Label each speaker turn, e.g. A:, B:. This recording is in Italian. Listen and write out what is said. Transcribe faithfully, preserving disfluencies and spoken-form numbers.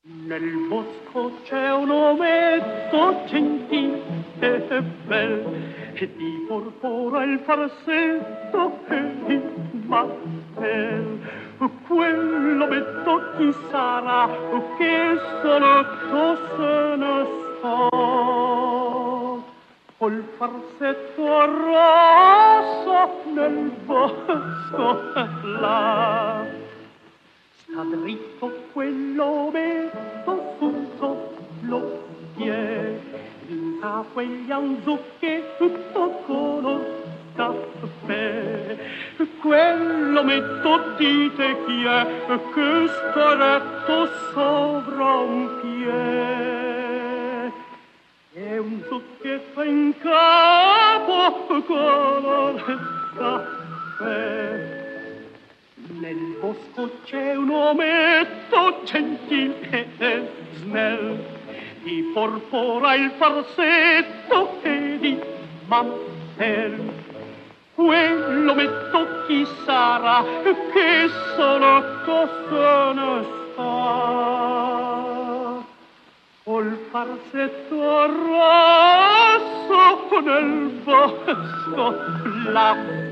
A: Nel bosco c'è un ometto gentile e bel che ti porpora il farsetto e di mattel. Quell'ometto chi sarà che sonetto se ne sta col farsetto rosso nel bosco là. Sta dritto quell'ometto sul lo pie, in capo egli ha un zucche tutto color caffè. Quell'ometto dite chi è che sta retto sopra un piè. E un zucchetto in capo color caffè. Nel bosco c'è un ometto gentile e snell, di porpora il farsetto e di mantel. Quell'ometto chi sarà che sonetto se ne sta col farsetto rosso nel bosco là.